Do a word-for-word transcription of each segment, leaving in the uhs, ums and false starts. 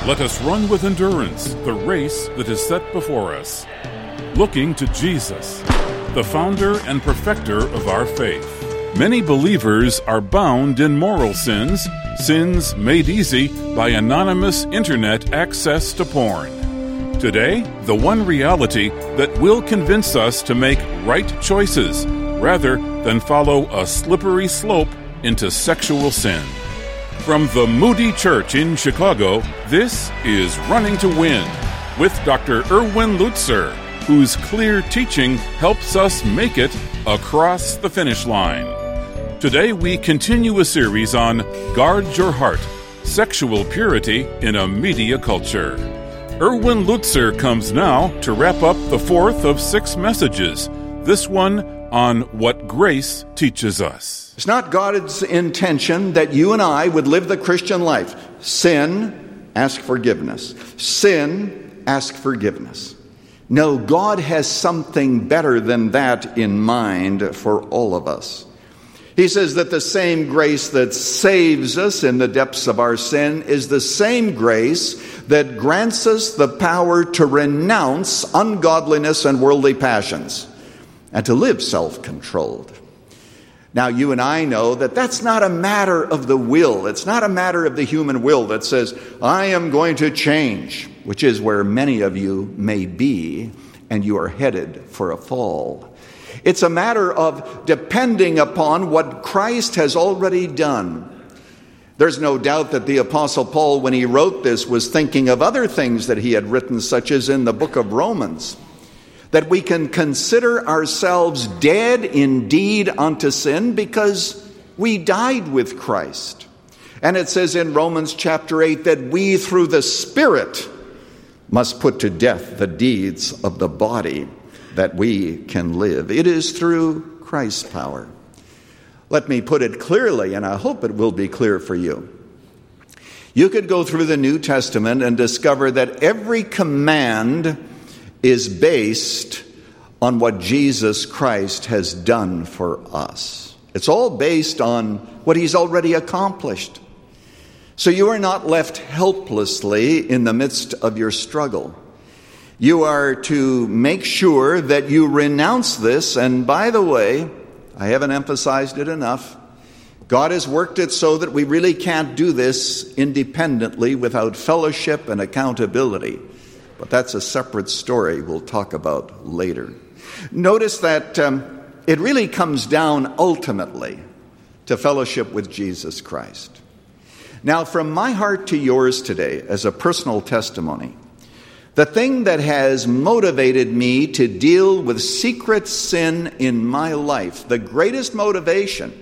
Let us run with endurance the race that is set before us, looking to Jesus, the founder and perfecter of our faith. Many believers are bound in moral sins, sins made easy by anonymous internet access to porn. Today, the one reality that will convince us to make right choices rather than follow a slippery slope into sexual sin. From the Moody Church in Chicago, this is Running to Win with Doctor Erwin Lutzer, whose clear teaching helps us make it across the finish line. Today we continue a series on Guard Your Heart, Sexual Purity in a Media Culture. Erwin Lutzer comes now to wrap up the fourth of six messages, this one on what grace teaches us. It's not God's intention that you and I would live the Christian life. Sin, ask forgiveness. Sin, ask forgiveness. No, God has something better than that in mind for all of us. He says that the same grace that saves us in the depths of our sin is the same grace that grants us the power to renounce ungodliness and worldly passions and to live self-controlled. Now, you and I know that that's not a matter of the will. It's not a matter of the human will that says, I am going to change, which is where many of you may be, and you are headed for a fall. It's a matter of depending upon what Christ has already done. There's no doubt that the Apostle Paul, when he wrote this, was thinking of other things that he had written, such as in the book of Romans, that we can consider ourselves dead indeed unto sin because we died with Christ. And it says in Romans chapter eight that we through the Spirit must put to death the deeds of the body that we can live. It is through Christ's power. Let me put it clearly, and I hope it will be clear for you. You could go through the New Testament and discover that every command is based on what Jesus Christ has done for us. It's all based on what he's already accomplished. So you are not left helplessly in the midst of your struggle. You are to make sure that you renounce this. And by the way, I haven't emphasized it enough. God has worked it so that we really can't do this independently without fellowship and accountability. But that's a separate story we'll talk about later. Notice that um, it really comes down ultimately to fellowship with Jesus Christ. Now, from my heart to yours today, as a personal testimony, the thing that has motivated me to deal with secret sin in my life, the greatest motivation,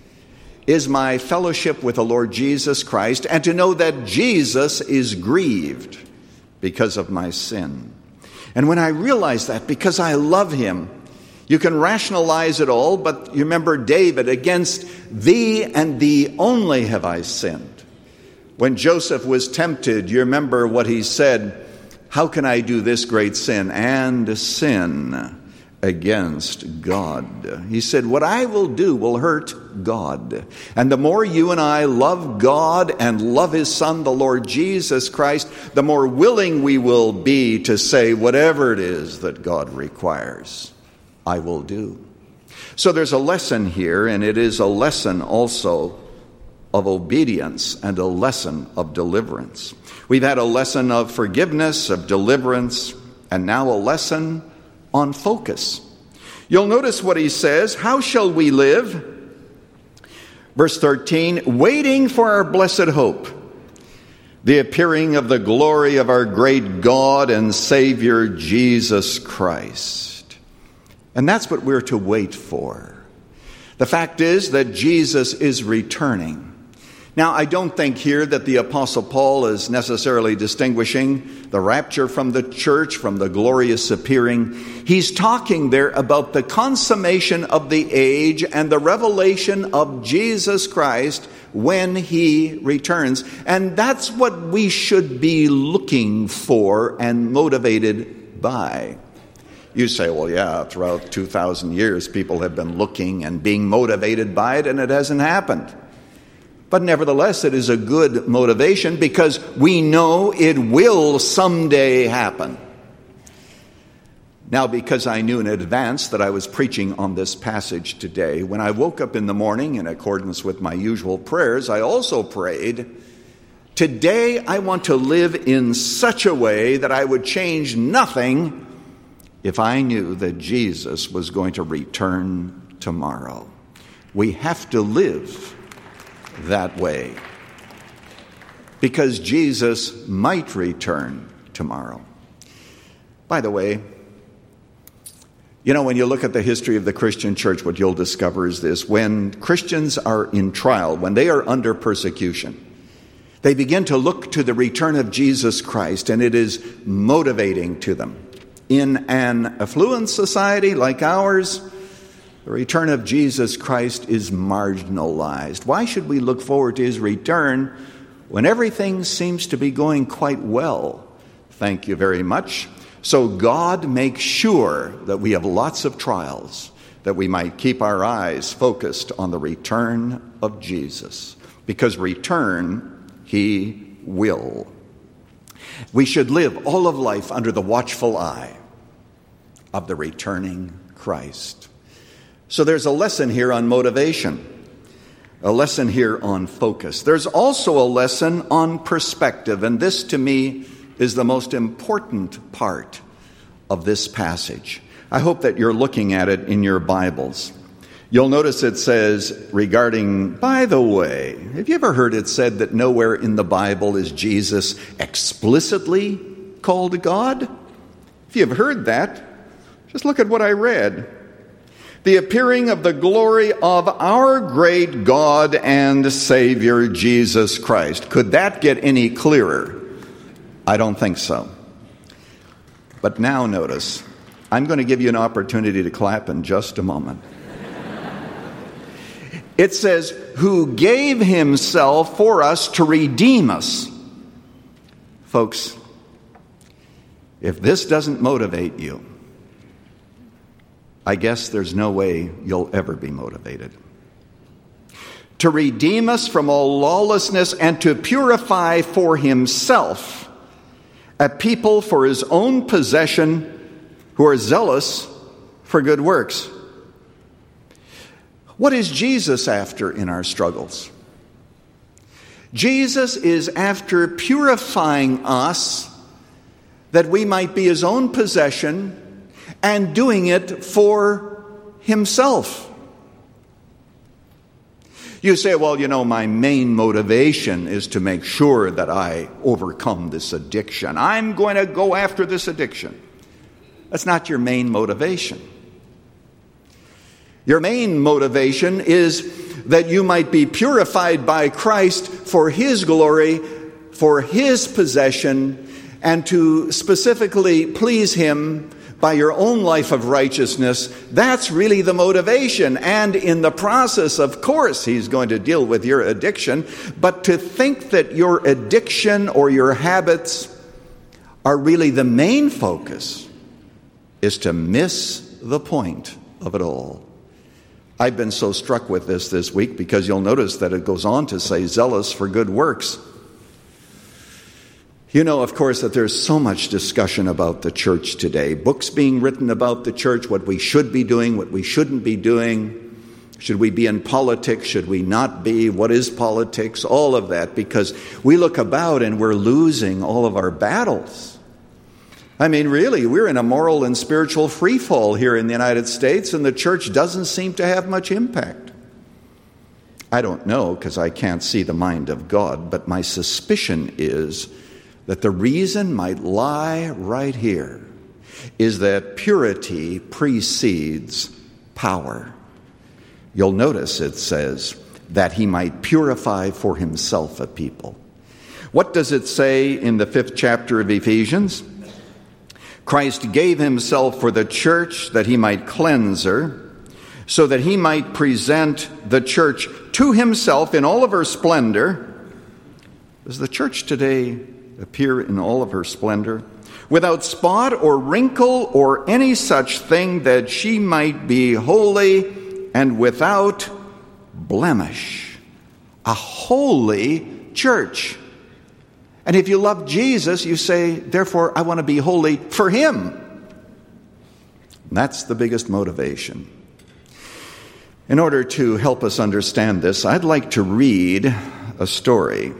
is my fellowship with the Lord Jesus Christ and to know that Jesus is grieved because of my sin. And when I realize that, because I love him, you can rationalize it all, but you remember David, against thee and thee only have I sinned. When Joseph was tempted, you remember what he said, how can I do this great sin and sin against God? He said, what I will do will hurt God. And the more you and I love God and love his Son, the Lord Jesus Christ, the more willing we will be to say whatever it is that God requires, I will do. So there's a lesson here, and it is a lesson also of obedience and a lesson of deliverance. We've had a lesson of forgiveness, of deliverance, and now a lesson on focus. You'll notice what he says, how shall we live? Verse thirteen, waiting for our blessed hope, the appearing of the glory of our great God and Savior Jesus Christ. And that's what we're to wait for. The fact is that Jesus is returning. Now, I don't think here that the Apostle Paul is necessarily distinguishing the rapture from the church, from the glorious appearing. He's talking there about the consummation of the age and the revelation of Jesus Christ when he returns. And that's what we should be looking for and motivated by. You say, well, yeah, throughout two thousand years, people have been looking and being motivated by it, and it hasn't happened. But nevertheless, it is a good motivation because we know it will someday happen. Now, because I knew in advance that I was preaching on this passage today, when I woke up in the morning in accordance with my usual prayers, I also prayed, today I want to live in such a way that I would change nothing if I knew that Jesus was going to return tomorrow. We have to live that way because Jesus might return tomorrow. By the way, you know, when you look at the history of the Christian church, what you'll discover is this. When Christians are in trial, when they are under persecution, they begin to look to the return of Jesus Christ, and it is motivating to them. In an affluent society like ours, the return of Jesus Christ is marginalized. Why should we look forward to his return when everything seems to be going quite well? Thank you very much. So God makes sure that we have lots of trials, that we might keep our eyes focused on the return of Jesus. Because return, he will. We should live all of life under the watchful eye of the returning Christ. So there's a lesson here on motivation, a lesson here on focus. There's also a lesson on perspective, and this to me is the most important part of this passage. I hope that you're looking at it in your Bibles. You'll notice it says regarding, by the way, have you ever heard it said that nowhere in the Bible is Jesus explicitly called God? If you've heard that, just look at what I read. The appearing of the glory of our great God and Savior, Jesus Christ. Could that get any clearer? I don't think so. But now notice, I'm going to give you an opportunity to clap in just a moment. It says, who gave himself for us to redeem us. Folks, if this doesn't motivate you, I guess there's no way you'll ever be motivated. To redeem us from all lawlessness and to purify for himself a people for his own possession who are zealous for good works. What is Jesus after in our struggles? Jesus is after purifying us that we might be his own possession and doing it for himself. You say, well, you know, my main motivation is to make sure that I overcome this addiction. I'm going to go after this addiction. That's not your main motivation. Your main motivation is that you might be purified by Christ for his glory, for his possession, and to specifically please him by your own life of righteousness. That's really the motivation. And in the process, of course, he's going to deal with your addiction. But to think that your addiction or your habits are really the main focus is to miss the point of it all. I've been so struck with this this week because you'll notice that it goes on to say zealous for good works. You know, of course, that there's so much discussion about the church today. Books being written about the church, what we should be doing, what we shouldn't be doing. Should we be in politics? Should we not be? What is politics? All of that, because we look about and we're losing all of our battles. I mean, really, we're in a moral and spiritual freefall here in the United States, and the church doesn't seem to have much impact. I don't know, because I can't see the mind of God, but my suspicion is that the reason might lie right here is that purity precedes power. You'll notice it says that he might purify for himself a people. What does it say in the fifth chapter of Ephesians? Christ gave himself for the church that he might cleanse her, so that he might present the church to himself in all of her splendor. Does the church today appear in all of her splendor, without spot or wrinkle or any such thing, that she might be holy and without blemish? a holy church. And if you love Jesus, you say, therefore, I want to be holy for him. And that's the biggest motivation. In order to help us understand this, I'd like to read a story.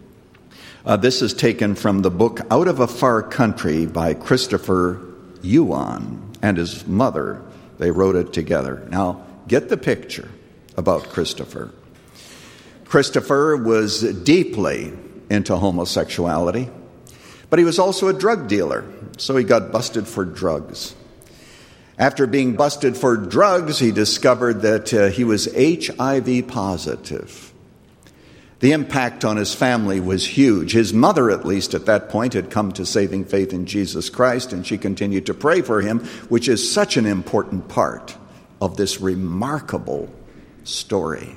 Uh, this is taken from the book Out of a Far Country by Christopher Yuan and his mother. They wrote it together. Now, get the picture about Christopher. Christopher was deeply into homosexuality, but he was also a drug dealer, so he got busted for drugs. After being busted for drugs, he discovered that uh, he was H I V positive. The impact on his family was huge. His mother, at least at that point, had come to saving faith in Jesus Christ, and she continued to pray for him, which is such an important part of this remarkable story.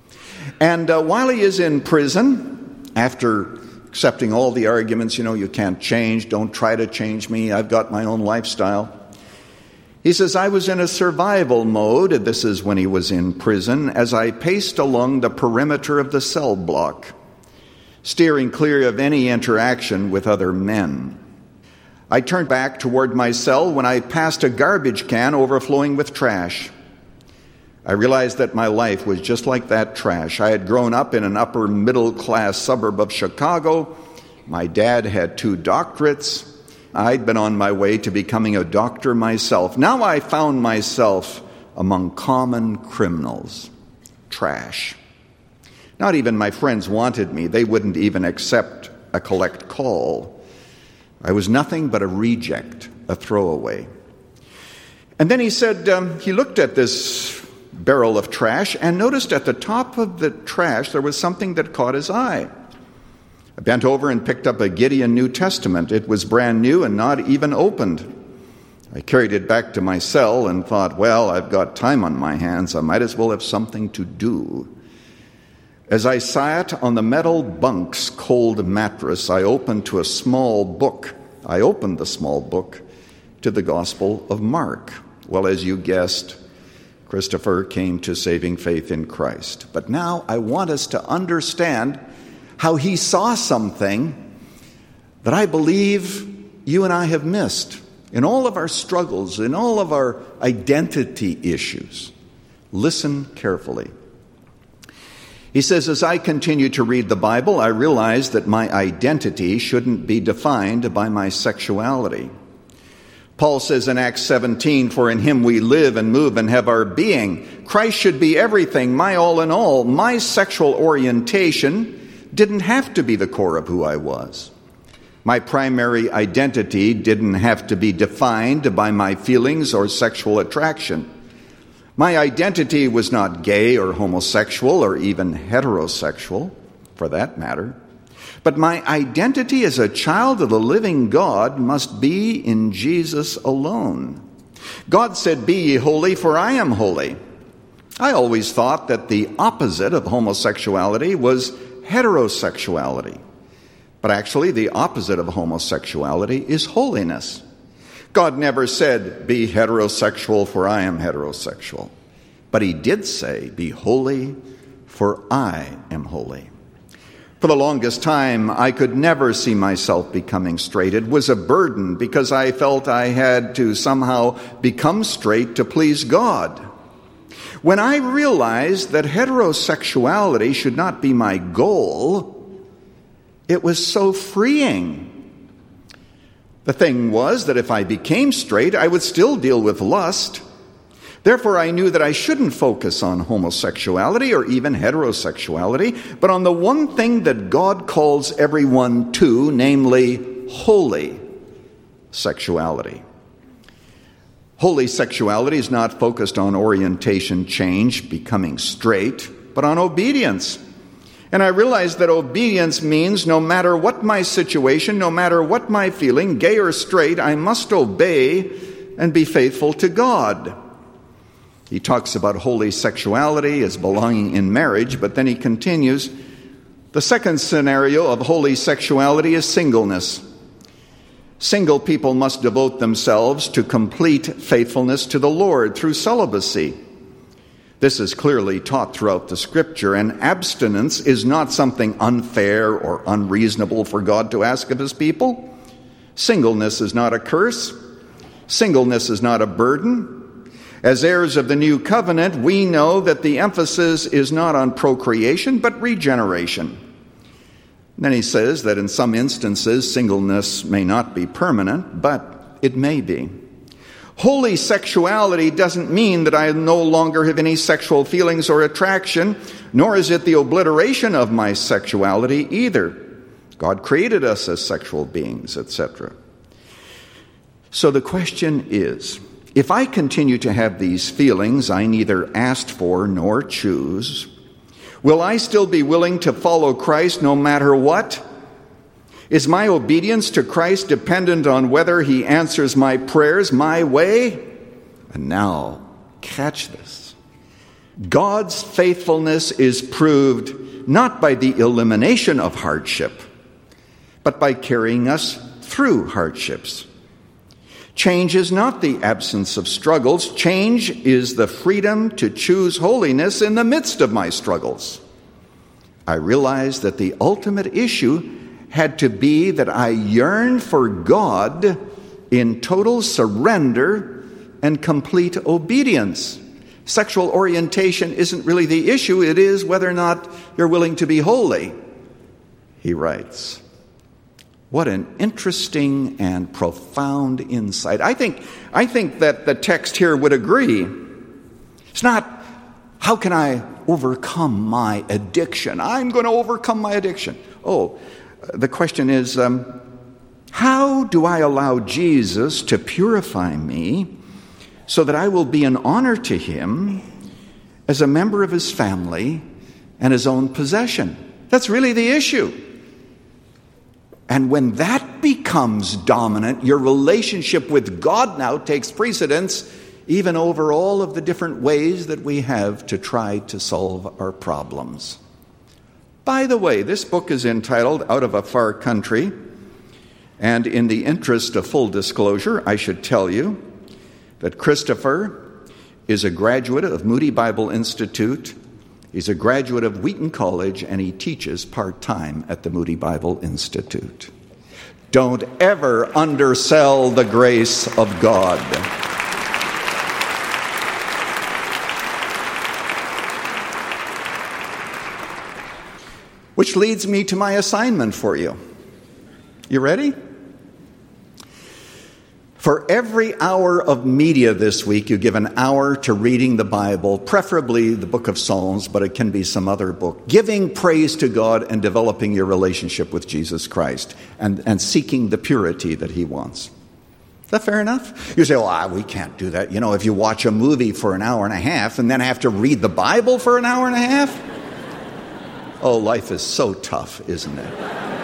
And uh, while he is in prison, after accepting all the arguments, you know, you can't change, don't try to change me, I've got my own lifestyle, he says, I was in a survival mode, this is when he was in prison, as I paced along the perimeter of the cell block, steering clear of any interaction with other men. I turned back toward my cell when I passed a garbage can overflowing with trash. I realized that my life was just like that trash. I had grown up in an upper middle class suburb of Chicago. My dad had two doctorates. I'd been on my way to becoming a doctor myself. Now I found myself among common criminals. Trash. Not even my friends wanted me. They wouldn't even accept a collect call. I was nothing but a reject, a throwaway. And then he said, um, he looked at this barrel of trash and noticed at the top of the trash there was something that caught his eye. I bent over and picked up a Gideon New Testament. It was brand new and not even opened. I carried it back to my cell and thought, well, I've got time on my hands. I might as well have something to do. As I sat on the metal bunk's cold mattress, I opened to a small book. I opened the small book to the Gospel of Mark. Well, as you guessed, Christopher came to saving faith in Christ. But now I want us to understand how he saw something that I believe you and I have missed in all of our struggles, in all of our identity issues. Listen carefully. He says, as I continue to read the Bible, I realize that my identity shouldn't be defined by my sexuality. Paul says in Acts seventeen, for in him we live and move and have our being. Christ should be everything, my all in all. My sexual orientation didn't have to be the core of who I was. My primary identity didn't have to be defined by my feelings or sexual attraction. My identity was not gay or homosexual or even heterosexual, for that matter. But my identity as a child of the living God must be in Jesus alone. God said, be ye holy, for I am holy. I always thought that the opposite of homosexuality was heterosexuality. But actually, the opposite of homosexuality is holiness. God never said, be heterosexual, for I am heterosexual. But he did say, be holy, for I am holy. For the longest time, I could never see myself becoming straight. It was a burden because I felt I had to somehow become straight to please God. When I realized that heterosexuality should not be my goal, it was so freeing. The thing was that if I became straight, I would still deal with lust. Therefore, I knew that I shouldn't focus on homosexuality or even heterosexuality, but on the one thing that God calls everyone to, namely holy sexuality. Holy sexuality is not focused on orientation change, becoming straight, but on obedience. And I realized that obedience means no matter what my situation, no matter what my feeling, gay or straight, I must obey and be faithful to God. He talks about holy sexuality as belonging in marriage, but then he continues, the second scenario of holy sexuality is singleness. Single people must devote themselves to complete faithfulness to the Lord through celibacy. This is clearly taught throughout the Scripture, and abstinence is not something unfair or unreasonable for God to ask of his people. Singleness is not a curse. Singleness is not a burden. As heirs of the new covenant, we know that the emphasis is not on procreation, but regeneration. Then he says that in some instances, singleness may not be permanent, but it may be. Holy sexuality doesn't mean that I no longer have any sexual feelings or attraction, nor is it the obliteration of my sexuality either. God created us as sexual beings, et cetera. So the question is, if I continue to have these feelings I neither asked for nor choose, will I still be willing to follow Christ no matter what? Is my obedience to Christ dependent on whether he answers my prayers my way? And now, catch this. God's faithfulness is proved not by the elimination of hardship, but by carrying us through hardships. Change is not the absence of struggles. Change is the freedom to choose holiness in the midst of my struggles. I realize that the ultimate issue had to be that I yearn for God in total surrender and complete obedience. Sexual orientation isn't really the issue. It is whether or not you're willing to be holy, he writes. What an interesting and profound insight. I think, I think that the text here would agree. It's not, how can I overcome my addiction? I'm going to overcome my addiction. Oh, the question is, um, how do I allow Jesus to purify me so that I will be an honor to him as a member of his family and his own possession? That's really the issue. And when that becomes dominant, your relationship with God now takes precedence even over all of the different ways that we have to try to solve our problems. By the way, this book is entitled Out of a Far Country, and in the interest of full disclosure, I should tell you that Christopher is a graduate of Moody Bible Institute. He's a graduate of Wheaton College, and he teaches part-time at the Moody Bible Institute. Don't ever undersell the grace of God. Which leads me to my assignment for you. You ready? For every hour of media this week, you give an hour to reading the Bible, preferably the book of Psalms, but it can be some other book. Giving praise to God and developing your relationship with Jesus Christ and, and seeking the purity that he wants. Is that fair enough? You say, well, ah, we can't do that. You know, if you watch a movie for an hour and a half and then have to read the Bible for an hour and a half, oh, life is so tough, isn't it?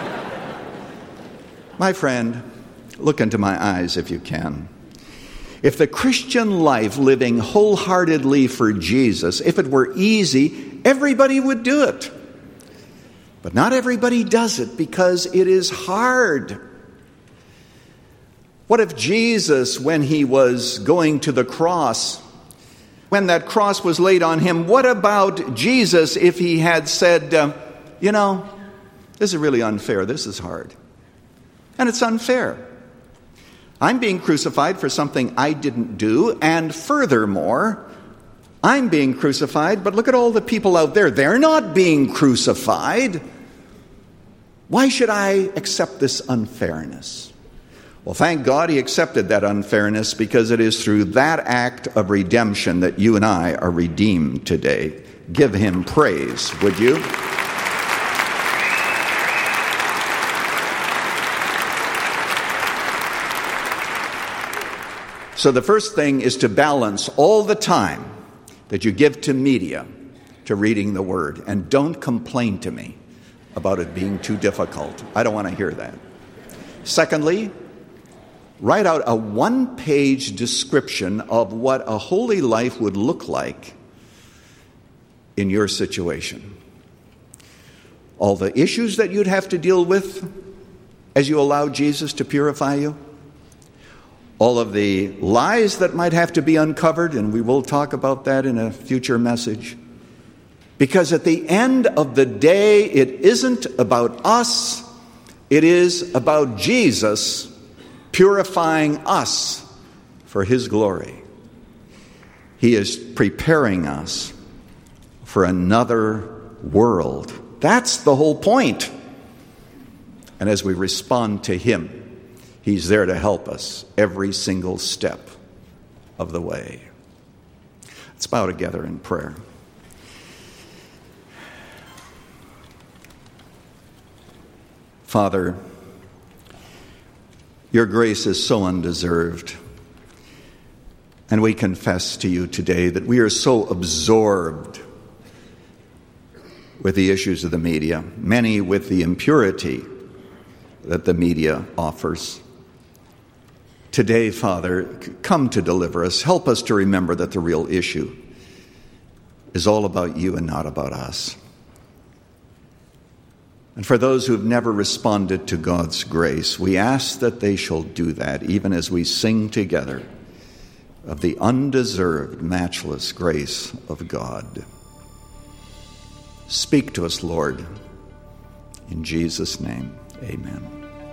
My friend, look into my eyes if you can. If the Christian life, living wholeheartedly for Jesus, if it were easy, everybody would do it. But not everybody does it because it is hard. What if Jesus, when he was going to the cross, when that cross was laid on him, what about Jesus if he had said, uh, you know, this is really unfair, this is hard. And it's unfair. I'm being crucified for something I didn't do, and furthermore, I'm being crucified, but look at all the people out there. They're not being crucified. Why should I accept this unfairness? Well, thank God he accepted that unfairness, because it is through that act of redemption that you and I are redeemed today. Give him praise, would you? So the first thing is to balance all the time that you give to media to reading the Word. And don't complain to me about it being too difficult. I don't want to hear that. Secondly, write out a one-page description of what a holy life would look like in your situation. All the issues that you'd have to deal with as you allow Jesus to purify you. all of the lies that might have to be uncovered, and we will talk about that in a future message. Because at the end of the day, it isn't about us, it is about Jesus purifying us for His glory. He is preparing us for another world. That's the whole point. And as we respond to Him, He's there to help us every single step of the way. Let's bow together in prayer. Father, your grace is so undeserved. And we confess to you today that we are so absorbed with the issues of the media, many with the impurity that the media offers. Today, Father, come to deliver us. Help us to remember that the real issue is all about you and not about us. And for those who have never responded to God's grace, we ask that they shall do that, even as we sing together of the undeserved, matchless grace of God. Speak to us, Lord. In Jesus' name, amen.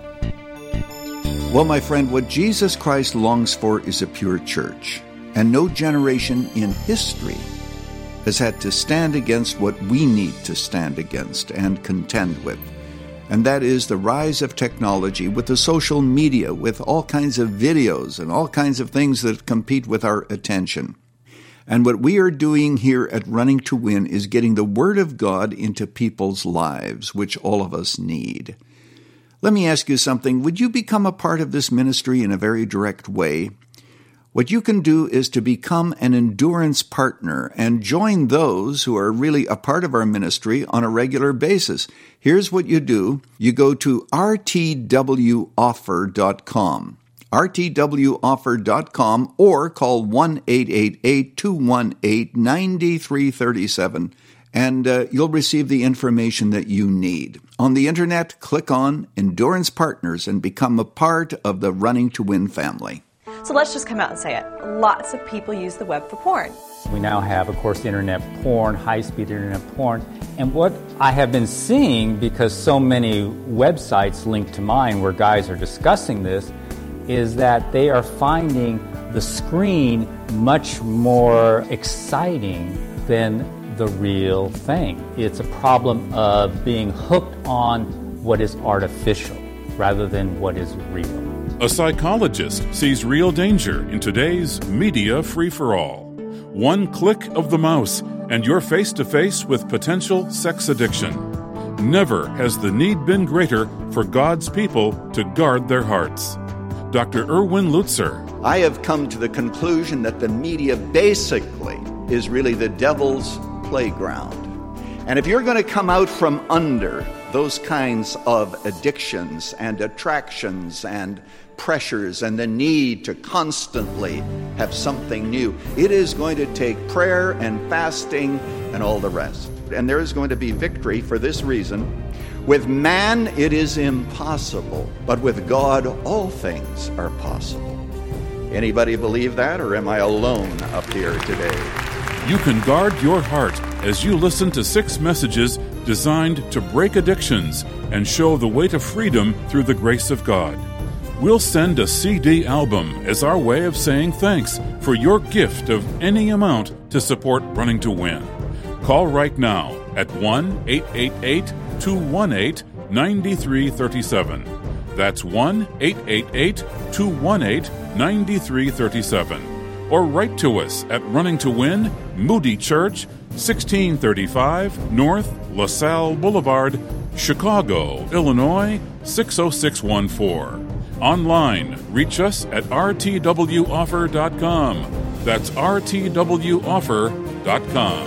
Well, my friend, what Jesus Christ longs for is a pure church, and no generation in history has had to stand against what we need to stand against and contend with. And that is the rise of technology with the social media, with all kinds of videos and all kinds of things that compete with our attention. And what we are doing here at Running to Win is getting the Word of God into people's lives, which all of us need. Let me ask you something. Would you become a part of this ministry in a very direct way? What you can do is to become an endurance partner and join those who are really a part of our ministry on a regular basis. Here's what you do. You go to r t w offer dot com, r t w offer dot com, or call one eight eight eight, two one eight, nine three three seven, and uh, you'll receive the information that you need. On the internet, click on Endurance Partners and become a part of the Running to Win family. So let's just come out and say it. Lots of people use the web for porn. We now have, of course, internet porn, high-speed internet porn. And what I have been seeing, because so many websites linked to mine where guys are discussing this, is that they are finding the screen much more exciting than the real thing. It's a problem of being hooked on what is artificial rather than what is real. A psychologist sees real danger in today's media free-for-all. One click of the mouse, and you're face-to-face with potential sex addiction. Never has the need been greater for God's people to guard their hearts. Doctor Erwin Lutzer. I have come to the conclusion that the media basically is really the devil's playground. And if you're going to come out from under those kinds of addictions and attractions and pressures and the need to constantly have something new, it is going to take prayer and fasting and all the rest. And there is going to be victory for this reason. With man, it is impossible, but with God, all things are possible. Anybody believe that, or am I alone up here today? You can guard your heart as you listen to six messages designed to break addictions and show the way to freedom through the grace of God. We'll send a C D album as our way of saying thanks for your gift of any amount to support Running to Win. Call right now at one eight eight eight, two one eight, nine three three seven. That's one eight eight eight, two one eight, nine three three seven. Or write to us at Running to Win, Moody Church, sixteen thirty-five North LaSalle Boulevard, Chicago, Illinois, six oh six one four. Online, reach us at r t w offer dot com. That's r t w offer dot com.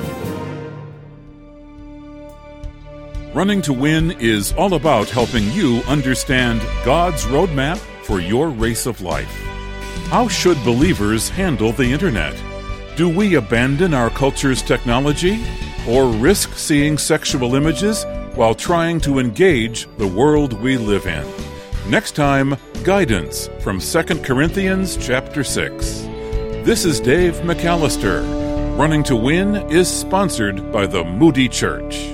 Running to Win is all about helping you understand God's roadmap for your race of life. How should believers handle the internet? Do we abandon our culture's technology or risk seeing sexual images while trying to engage the world we live in? Next time, guidance from Second Corinthians chapter six. This is Dave McAllister. Running to Win is sponsored by the Moody Church.